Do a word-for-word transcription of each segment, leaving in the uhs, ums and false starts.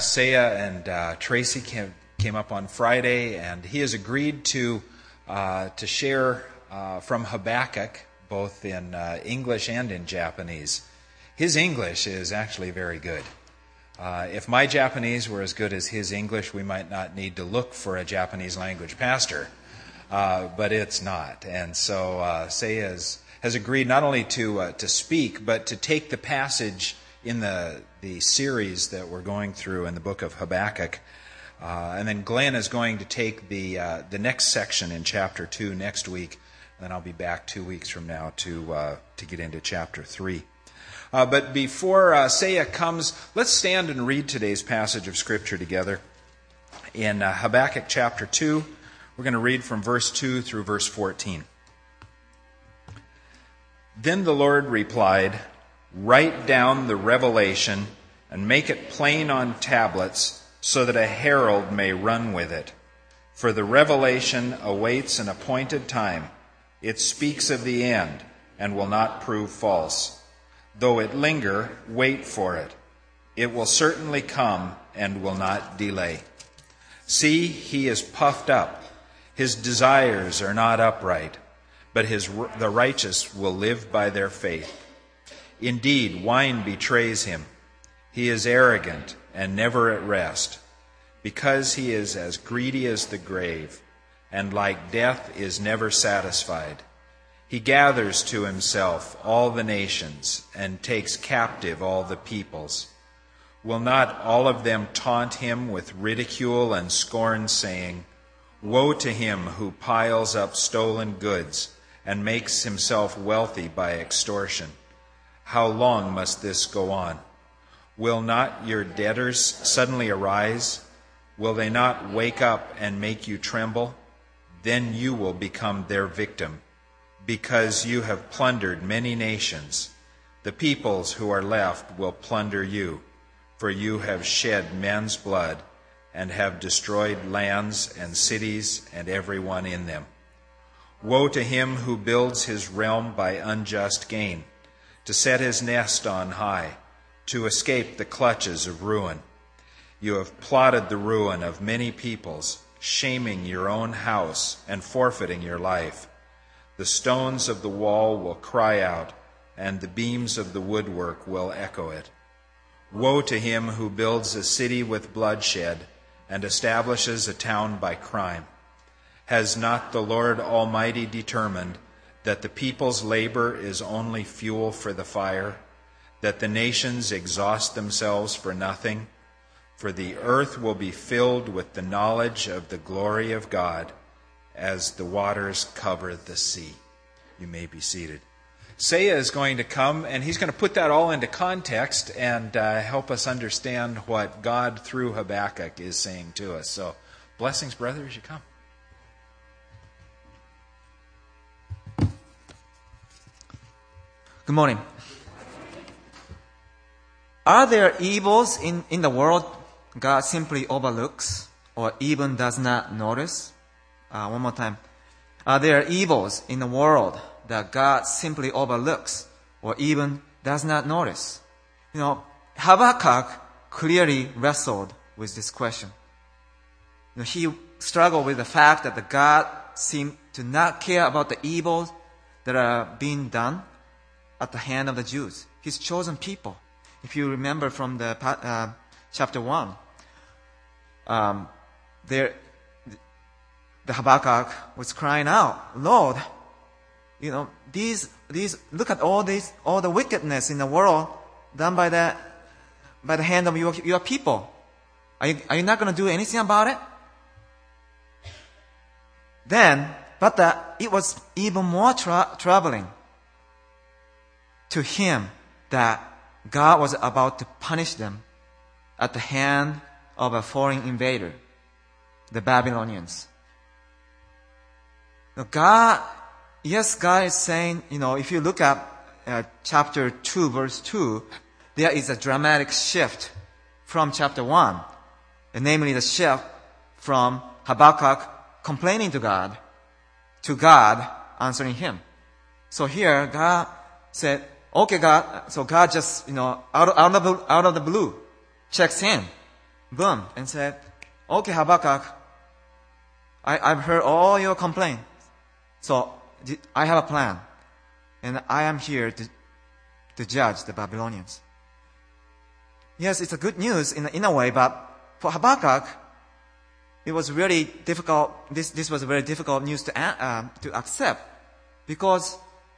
Saya and uh, Tracy came, came up on Friday, and he has agreed to uh, to share uh, from Habakkuk, both in uh, English and in Japanese. His English is actually very good. Uh, if my Japanese were as good as his English, we might not need to look for a Japanese language pastor, uh, but it's not. And so uh, Saya has, has agreed not only to uh, to speak, but to take the passage in the the series that we're going through in the book of Habakkuk. Uh, and then Glenn is going to take the uh, the next section in chapter two next week. And then I'll be back two weeks from now to uh, to get into chapter three. Uh, but before uh, Saya comes, let's stand and read today's passage of Scripture together. In uh, Habakkuk chapter two, we're going to read from verse two through verse fourteen. Then the Lord replied, "Write down the revelation and make it plain on tablets, so that a herald may run with it. For the revelation awaits an appointed time. It speaks of the end and will not prove false. Though it linger, wait for it. It will certainly come and will not delay. See, he is puffed up. His desires are not upright, but his the righteous will live by their faith. Indeed, wine betrays him. He is arrogant and never at rest, because he is as greedy as the grave, and like death is never satisfied. He gathers to himself all the nations and takes captive all the peoples. Will not all of them taunt him with ridicule and scorn, saying, 'Woe to him who piles up stolen goods and makes himself wealthy by extortion. How long must this go on? Will not your debtors suddenly arise? Will they not wake up and make you tremble? Then you will become their victim, because you have plundered many nations. The peoples who are left will plunder you, for you have shed men's blood and have destroyed lands and cities and everyone in them. Woe to him who builds his realm by unjust gain, to set his nest on high, to escape the clutches of ruin. You have plotted the ruin of many peoples, shaming your own house and forfeiting your life. The stones of the wall will cry out, and the beams of the woodwork will echo it. Woe to him who builds a city with bloodshed and establishes a town by crime. Has not the Lord Almighty determined that the people's labor is only fuel for the fire, that the nations exhaust themselves for nothing? For the earth will be filled with the knowledge of the glory of God, as the waters cover the sea." You may be seated. Saya is going to come, and he's going to put that all into context and uh, help us understand what God, through Habakkuk, is saying to us. So, blessings, brother, as you come. Good morning. Are there evils in, in the world God simply overlooks or even does not notice? Uh, one more time. Are there evils in the world that God simply overlooks or even does not notice? You know, Habakkuk clearly wrestled with this question. You know, he struggled with the fact that the God seemed to not care about the evils that are being done at the hand of the Jews, his chosen people. If you remember from the uh, chapter one, um, there, the Habakkuk was crying out, "Lord, you know, these, these, look at all these, all the wickedness in the world done by the, by the hand of your, your people. Are you, are you not going to do anything about it?" Then, but the, it was even more tra- troubling to him that God was about to punish them at the hand of a foreign invader, the Babylonians. Now God, yes, God is saying, you know, if you look at uh, chapter two, verse two, there is a dramatic shift from chapter one, and namely the shift from Habakkuk complaining to God to God answering him. So here, God said, "Okay, God." So God just, you know, out of, out of, the, out of the blue, checks in. boom, and said, okay, Habakkuk, I, I've heard all your complaints. So I have a plan. And I am here to, to judge the Babylonians. Yes, it's a good news in, in a way, but for Habakkuk, it was really difficult. This, this was a very difficult news to, uh, to accept. Because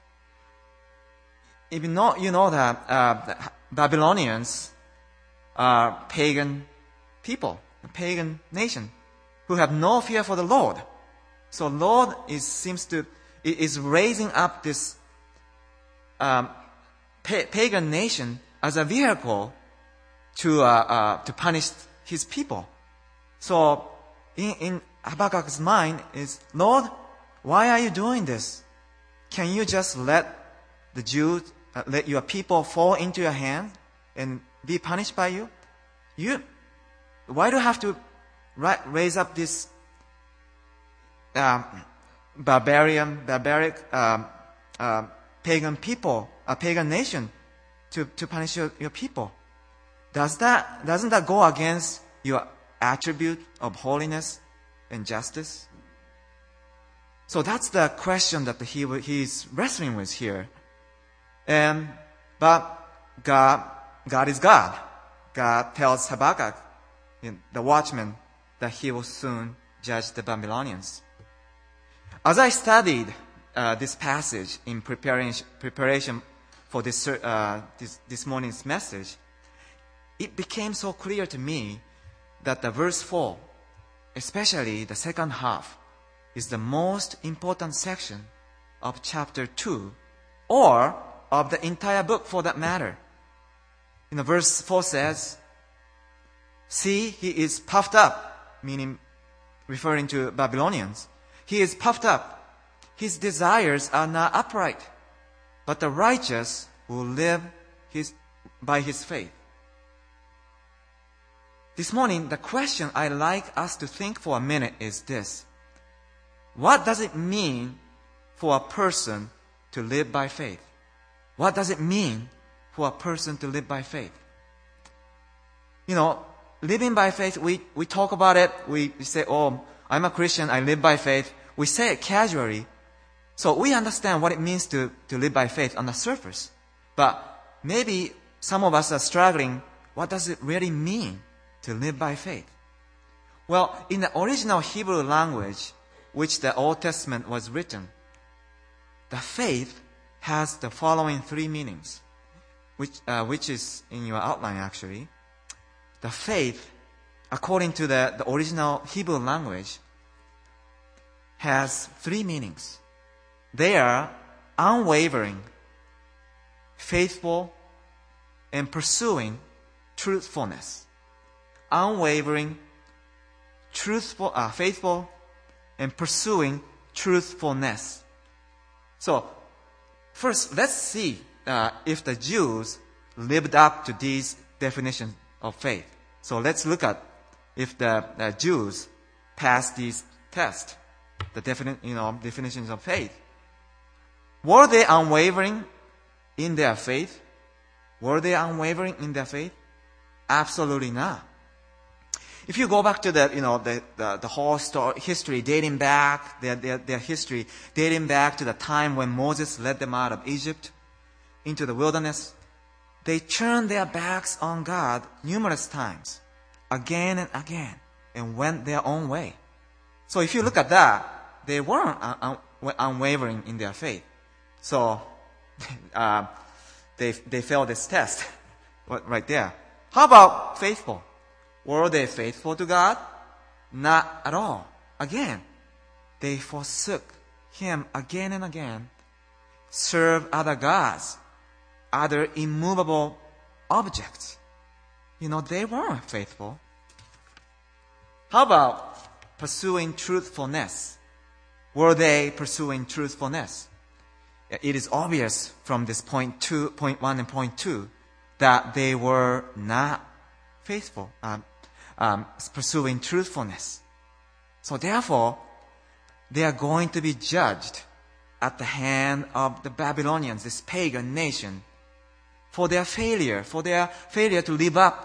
if you know, you know that uh, Babylonians are pagan people, a pagan nation, who have no fear for the Lord. So Lord is, seems to, is raising up this um, pa- pagan nation as a vehicle to, uh, uh, to punish his people. So in, in Habakkuk's mind is, Lord, why are you doing this? Can you just let the Jews, uh, let your people fall into your hand and be punished by you? You, why do you have to ri- raise up this um, barbarian, barbaric, um, uh, pagan people, a pagan nation, to, to punish your, your people? Does that, doesn't that go against your attribute of holiness and justice? So that's the question that he, he's wrestling with here. And, but God, God is God. God tells Habakkuk, the watchman, that he will soon judge the Babylonians. As I studied uh, this passage in preparing, preparation for this, uh, this, this morning's message, it became so clear to me that the verse four, especially the second half, is the most important section of chapter two, or of the entire book for that matter. You know, verse four says, see, he is puffed up, meaning referring to Babylonians. He is puffed up. His desires are not upright, but the righteous will live his, by his faith. This morning, the question I'd like us to think for a minute is this. What does it mean for a person to live by faith? What does it mean for a person to live by faith? You know, living by faith, we, we talk about it. We, we say, oh, I'm a Christian, I live by faith. We say it casually. So we understand what it means to, to live by faith on the surface. But maybe some of us are struggling. What does it really mean to live by faith? Well, in the original Hebrew language, which the Old Testament was written, the faith has the following three meanings, which, uh, which is in your outline actually. The faith, according to the, the original Hebrew language, has three meanings. They are unwavering, faithful, and pursuing truthfulness. Unwavering, truthful, uh, faithful, and pursuing truthfulness. So, first, let's see uh, if the Jews lived up to these definitions of faith. So let's look at if the uh, Jews passed these tests, the defini- you know, definitions of faith. Were they unwavering in their faith? Were they unwavering in their faith? Absolutely not. If you go back to the, you know, the, the, the whole story, history dating back, their, their, their history dating back to the time when Moses led them out of Egypt into the wilderness, they turned their backs on God numerous times, again and again, and went their own way. So if you look at that, they weren't un- un- unwavering in their faith. So uh, they, they failed this test right there. How about faithful? Were they faithful to God? Not at all. Again, they forsook Him again and again, served other gods, other immovable objects. You know, they weren't faithful. How about pursuing truthfulness? Were they pursuing truthfulness? It is obvious from this point two, point one and point two that they were not faithful. Um, Um, pursuing truthfulness. So therefore, they are going to be judged at the hand of the Babylonians, this pagan nation, for their failure, for their failure to live up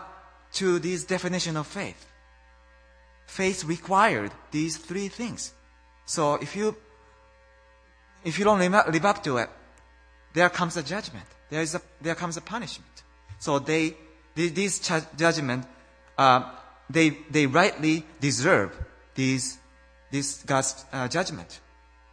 to this definition of faith. Faith required these three things. So if you if you don't live up, live up to it, there comes a judgment. There is a there comes a punishment. So they these ch- judgment uh, they they rightly deserve these this God's uh, judgment.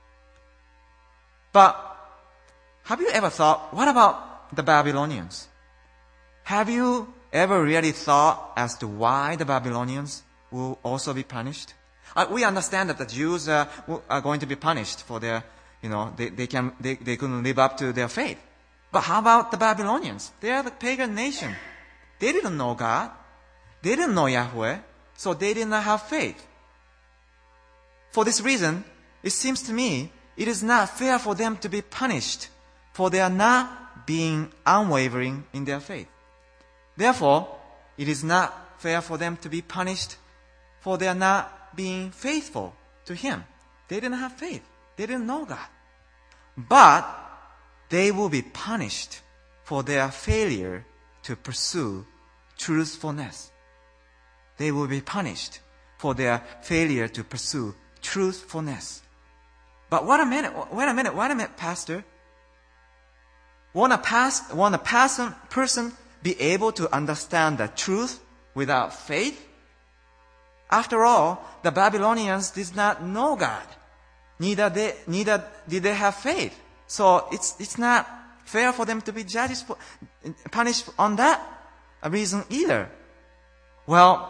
But have you ever thought, what about the Babylonians? Have you ever really thought as to why the Babylonians will also be punished? Uh, we understand that the Jews uh, are going to be punished for their, you know, they, they can they, they couldn't live up to their faith. But how about the Babylonians? They are the pagan nation. They didn't know God. They didn't know Yahweh, so they did not have faith. For this reason, it seems to me it is not fair for them to be punished for their not being unwavering in their faith. Therefore, it is not fair for them to be punished for their not being faithful to Him. They didn't have faith. They didn't know God. But they will be punished for their failure to pursue truthfulness. They will be punished for their failure to pursue truthfulness. But wait a minute, wait a minute, wait a minute, Pastor. Won't a, past, won't a person, person be able to understand the truth without faith? After all, the Babylonians did not know God. Neither, they, neither did they have faith. So it's, it's not fair for them to be judged for, punished on that reason either. Well,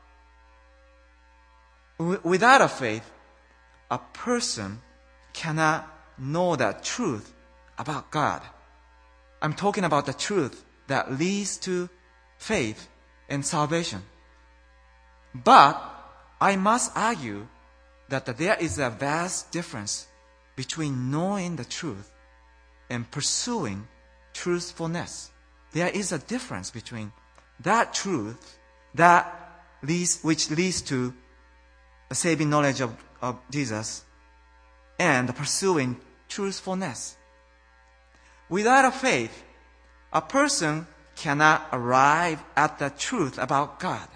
w- without a faith, a person cannot know the truth about God. I'm talking about the truth that leads to faith and salvation. But I must argue that there is a vast difference between knowing the truth and pursuing truthfulness. There is a difference between that truth that leads, which leads to the saving knowledge of, of Jesus and pursuing truthfulness. Without a faith, a person cannot arrive at the truth about God.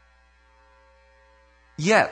Yet,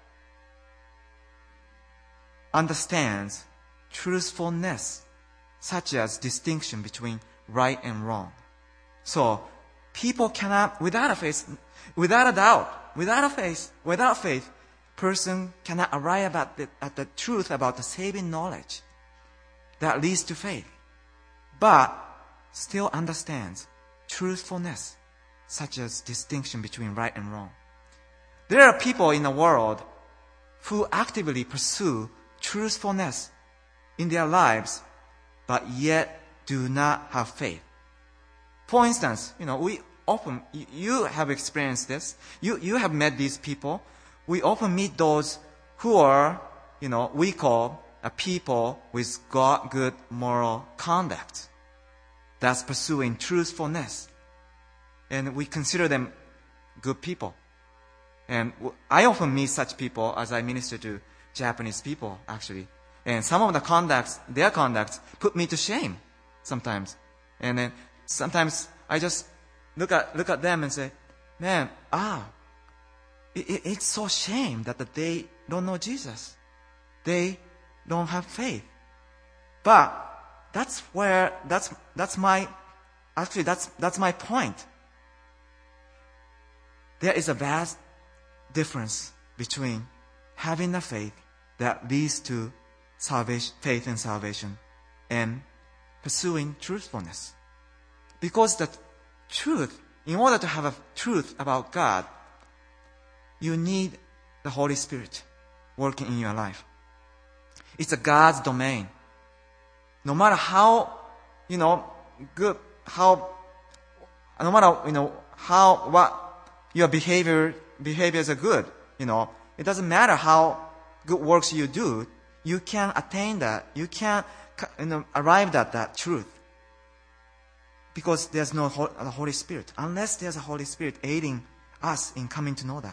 understands truthfulness, such as distinction between right and wrong. So, people cannot, without a faith, without a doubt, without a faith, without faith, person cannot arrive at the, at the truth about the saving knowledge that leads to faith, but still understands truthfulness, such as distinction between right and wrong. There are people in the world who actively pursue truthfulness in their lives, but yet do not have faith. For instance, you know, we often, you have experienced this, you, you have met these people. We often meet those who are, you know, we call a people with God, good moral conduct. That's pursuing truthfulness. And we consider them good people. And I often meet such people as I minister to Japanese people, actually. And some of the conducts, their conducts, put me to shame sometimes. And then sometimes I just look at look at them and say, man, ah, it, it, it's so shame that they don't know Jesus. They don't have faith. But that's where, that's, that's my, actually that's, that's my point. There is a vast difference between having a faith that leads to salvation, faith and salvation, and pursuing truthfulness. Because the truth, in order to have a truth about God, you need the Holy Spirit working in your life. It's a God's domain. No matter how, you know, good, how, no matter, you know, how, what your behavior, behaviors are good, you know, it doesn't matter how good works you do, you can't attain that. You can't, you know, arrive at that truth. Because there's no the Holy Spirit. Unless there's a Holy Spirit aiding us in coming to know that.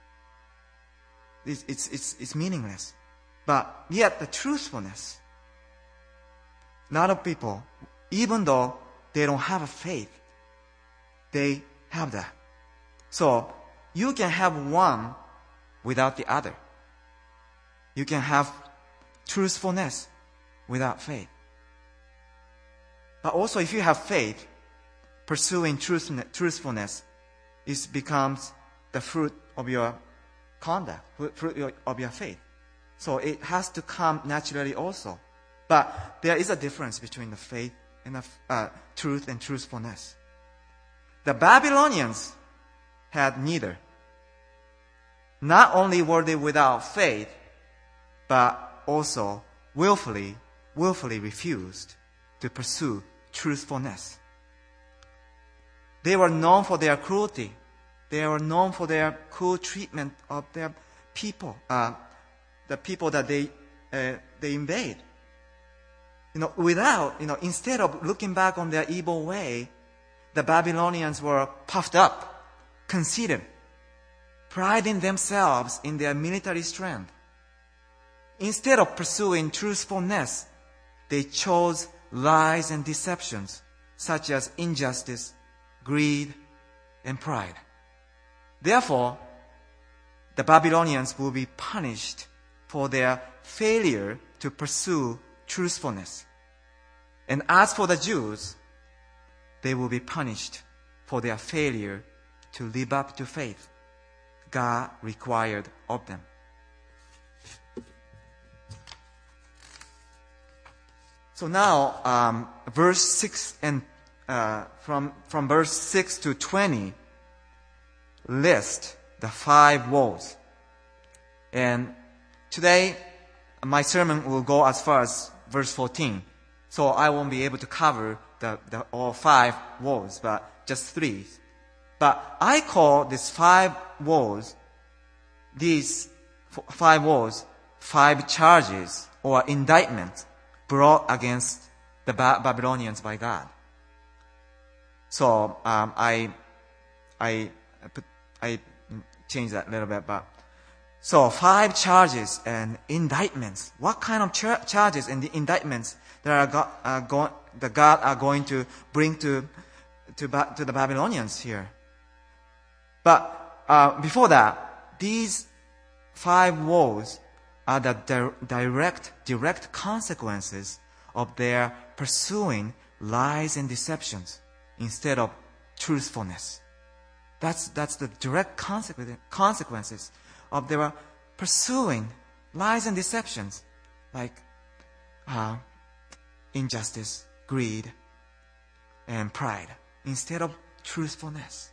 It's, it's, it's, it's meaningless. But yet the truthfulness, a lot of people, even though they don't have a faith, they have that. So you can have one without the other. You can have truthfulness without faith. But also if you have faith, pursuing truth, truthfulness is becomes the fruit of your conduct, fruit of your faith. So it has to come naturally also. But there is a difference between the faith and the uh, truth and truthfulness. The Babylonians had neither. Not only were they without faith, but also willfully, willfully refused to pursue truthfulness. They were known for their cruelty. They were known for their cruel treatment of their people, uh, the people that they uh, they invade. You know, without, you know, instead of looking back on their evil way, the Babylonians were puffed up, conceited, priding themselves in their military strength. Instead of pursuing truthfulness, they chose lies and deceptions, such as injustice, greed, and pride. Therefore, the Babylonians will be punished for their failure to pursue truthfulness. And as for the Jews, they will be punished for their failure to live up to faith God required of them. So now, um, verse six and uh, from from verse six to twenty list the five woes. And today, my sermon will go as far as verse fourteen. So I won't be able to cover the, the all five woes, but just three. But I call these five woes, these f- five woes, five charges or indictments brought against the ba- Babylonians by God. So um, I, I, put, I changed that a little bit, but so five charges and indictments. What kind of char- charges and the indictments that are go- uh, go- that God are going to bring to to, ba- to the Babylonians here? But uh, before that, these five woes are the di- direct direct consequences of their pursuing lies and deceptions instead of truthfulness. That's that's the direct consequ- consequences of their pursuing lies and deceptions, like uh, injustice, greed, and pride, instead of truthfulness.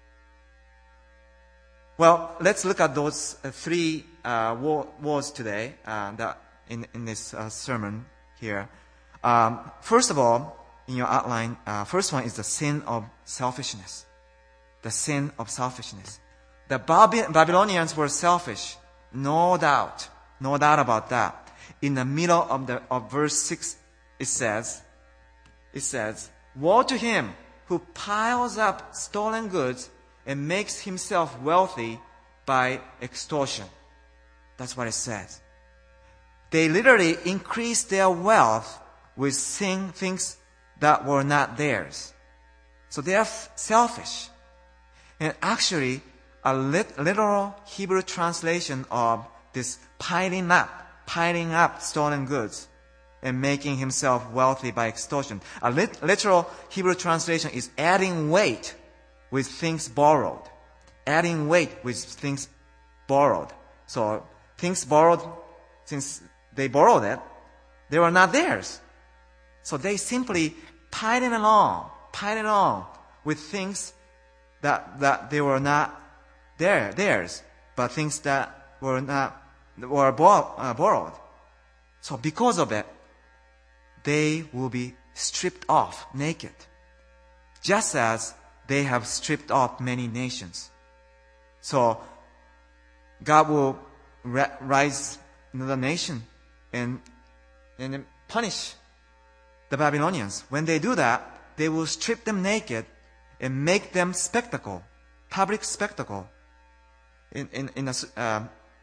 Well, let's look at those uh, three uh, woes today uh, that in, in this uh, sermon here. Um, first of all, in your outline, uh, first one is the sin of selfishness. The sin of selfishness. The Bab- Babylonians were selfish, no doubt, no doubt about that. In the middle of the of verse six, it says, it says, "Woe to him who piles up stolen goods and makes himself wealthy by extortion." That's what it says. They literally increased their wealth with thing, things that were not theirs. So they are f- selfish. And actually, a lit- literal Hebrew translation of this piling up, piling up stolen goods and making himself wealthy by extortion. A lit- literal Hebrew translation is adding weight with things borrowed. Adding weight with things borrowed. So things borrowed, since they borrowed it, they were not theirs. So they simply piling along, piling along with things that that they were not their theirs, but things that were not were bor- uh, borrowed. So because of it, they will be stripped off naked, just as they have stripped off many nations. So God will ra- rise another nation and and punish the Babylonians. When they do that, they will strip them naked and make them spectacle, public spectacle, in in in a uh,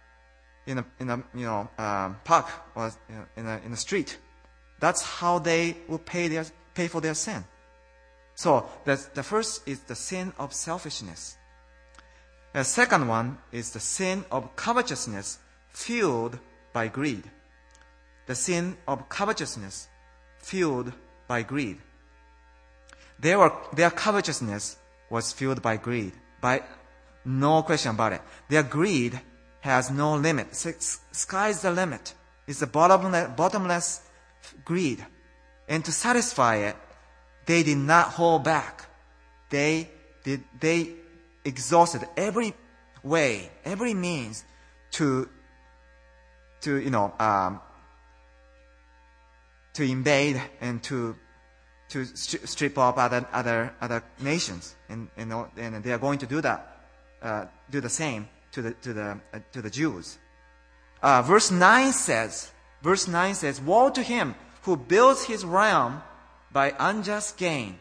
in a in a you know um, park or you know, in a in a street. That's how they will pay their pay for their sin. So the the first is the sin of selfishness. The second one is the sin of covetousness fueled by greed. The sin of covetousness fueled by greed. They were, their covetousness was fueled by greed. By no question about it. Their greed has no limit. Sky's the limit. It's a bottomless, bottomless greed. And to satisfy it, they did not hold back. They did, they exhausted every way, every means to, to, you know, um, to invade and to, to stri- strip off other, other, other nations. And, and, and they are going to do that, uh, do the same to the, to the, uh, to the Jews. Uh, verse nine says, verse nine says, woe to him who builds his realm by unjust gain.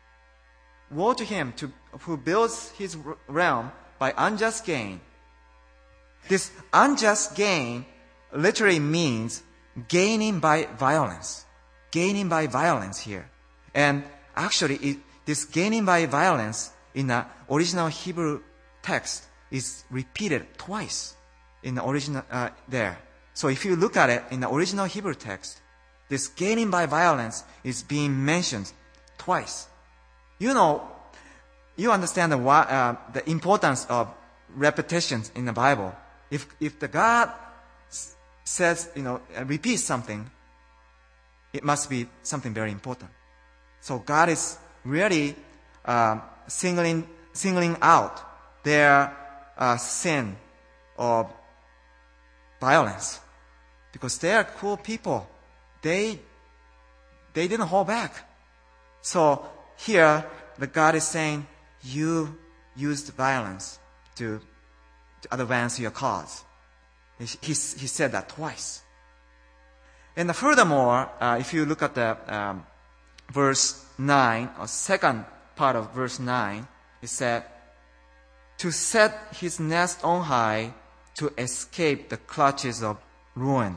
Woe to him to, who builds his realm by unjust gain. This unjust gain literally means gaining by violence. Gaining by violence here. And actually, it, this gaining by violence in the original Hebrew text is repeated twice in the original uh, there. So if you look at it in the original Hebrew text, this gaining by violence is being mentioned twice. You know, you understand the, uh, the importance of repetitions in the Bible. If if the God s- says, you know, repeats something, it must be something very important. So God is really uh, singling singling out their uh, sin or violence, because they are cool people. They they didn't hold back. So here the God is saying, you used violence to, to advance your cause. He, he, he said that twice. And furthermore, uh, if you look at the um, verse nine, or second part of verse nine, it said, to set his nest on high to escape the clutches of ruin.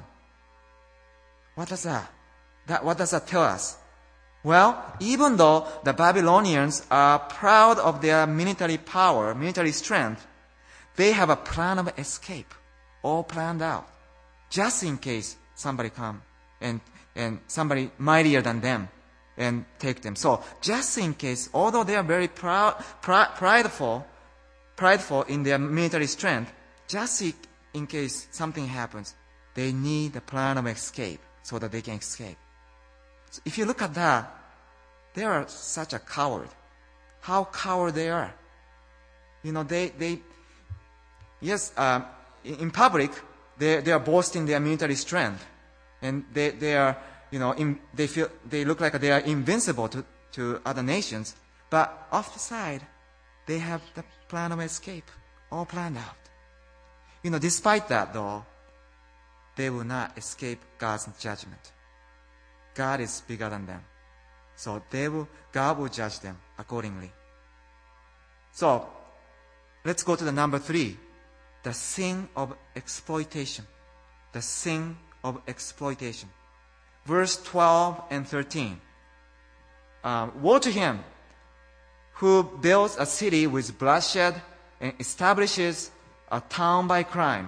What does that? That what does that tell us? Well, even though the Babylonians are proud of their military power, military strength, they have a plan of escape, all planned out, just in case somebody come and and somebody mightier than them and take them. So, just in case, although they are very proud, pri- prideful, prideful in their military strength, just in case something happens, they need a plan of escape so that they can escape. So if you look at that, they are such a coward. How coward they are. You know, they, they yes, um, in public, they, they are boasting their military strength. And they, they are, you know, in, they feel, they look like they are invincible to, to other nations. But off the side, they have the plan of escape, all planned out. You know, despite that though, they will not escape God's judgment. God is bigger than them. So they will, God will judge them accordingly. So, let's go to the number three. The sin of exploitation. The sin of exploitation. Verse twelve and thirteen. Um, woe to him who builds a city with bloodshed and establishes a town by crime.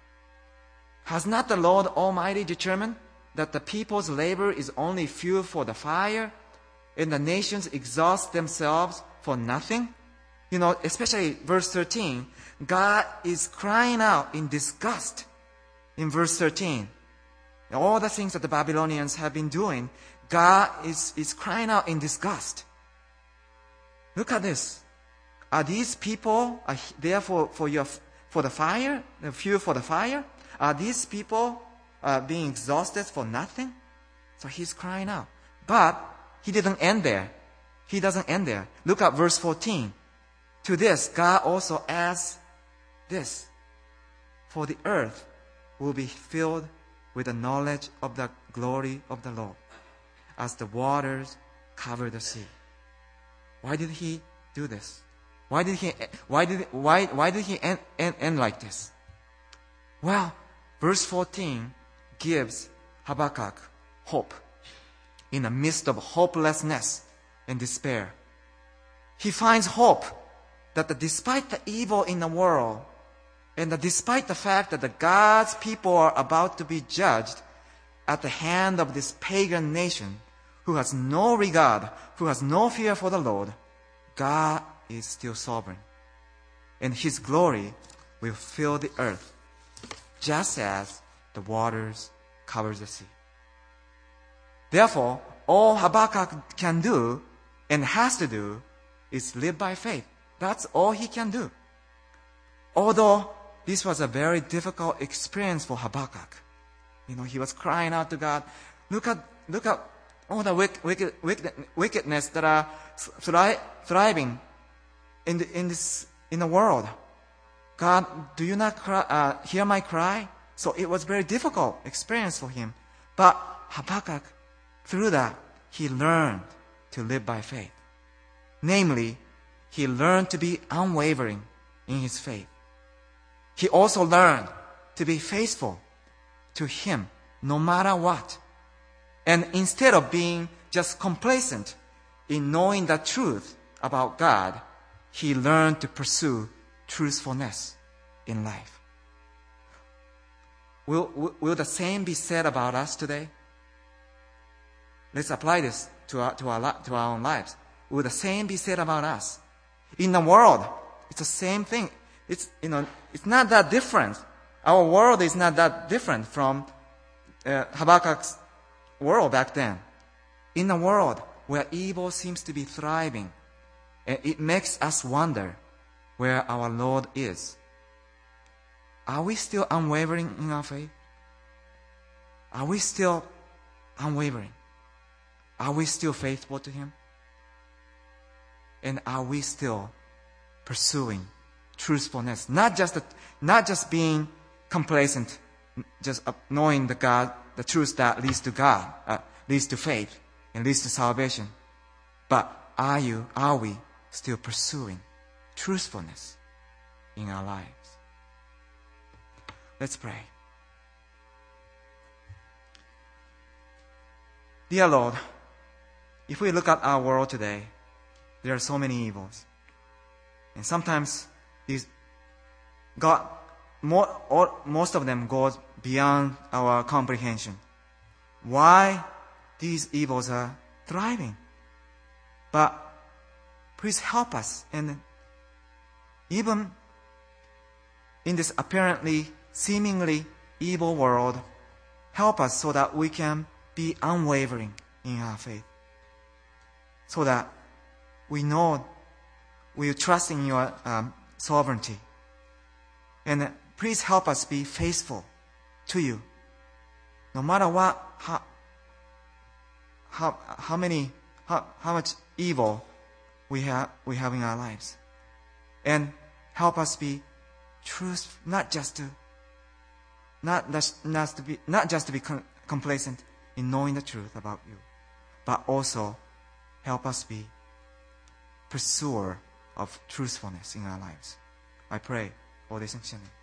Has not the Lord Almighty determined that the people's labor is only fuel for the fire, and the nations exhaust themselves for nothing? You know, especially verse thirteen, God is crying out in disgust in verse thirteen. All the things that the Babylonians have been doing, God is, is crying out in disgust. Look at this. Are these people are there for, for, your, for the fire, the fuel for the fire? Are these people uh, being exhausted for nothing? So he's crying out. But he didn't end there. He doesn't end there. Look at verse fourteen. To this, God also adds this. For the earth will be filled with the knowledge of the glory of the Lord, as the waters cover the sea. Why did he do this? Why did he, why did, why, why did he end, end, end like this? Well, verse fourteen gives Habakkuk hope in the midst of hopelessness and despair. He finds hope that the, despite the evil in the world, and the, despite the fact that the God's people are about to be judged at the hand of this pagan nation who has no regard, who has no fear for the Lord, God is still sovereign. And His glory will fill the earth, just as the waters cover the sea. Therefore, all Habakkuk can do and has to do is live by faith. That's all he can do. Although this was a very difficult experience for Habakkuk. You know, he was crying out to God, look at, look at all the wicked, wicked, wicked, wickedness that are thri- thriving in the, in this, in the world. God, do you not cry, uh, hear my cry? So it was very difficult experience for him. But Habakkuk, through that, he learned to live by faith. Namely, he learned to be unwavering in his faith. He also learned to be faithful to Him no matter what. And instead of being just complacent in knowing the truth about God, he learned to pursue truthfulness in life. Will, will, will the same be said about us today? Let's apply this to our, to our, to our own lives. Will the same be said about us? In the world, it's the same thing. It's, you know, it's not that different. Our world is not that different from uh, Habakkuk's world back then. In a world where evil seems to be thriving, and it makes us wonder where our Lord is. Are we still unwavering in our faith? Are we still unwavering? Are we still faithful to Him? And are we still pursuing truthfulness? Not just, the, not just being complacent, just knowing the God, the truth that leads to God, uh, leads to faith, and leads to salvation. But are you, are we still pursuing truthfulness in our lives? Let's pray. Dear Lord, if we look at our world today, there are so many evils. And sometimes these God, more, or most of them goes beyond our comprehension. Why these evils are thriving? But please help us, and even in this apparently, seemingly evil world, help us so that we can be unwavering in our faith. So that we know, we trust in your um, sovereignty. And please help us be faithful to you. No matter what, how, how, how many, how, how much evil we have, we have in our lives. And help us be truth, not just to, not, not to be, not just to be complacent in knowing the truth about you, but also help us be pursuer of truthfulness in our lives. I pray all this in Jesus' name.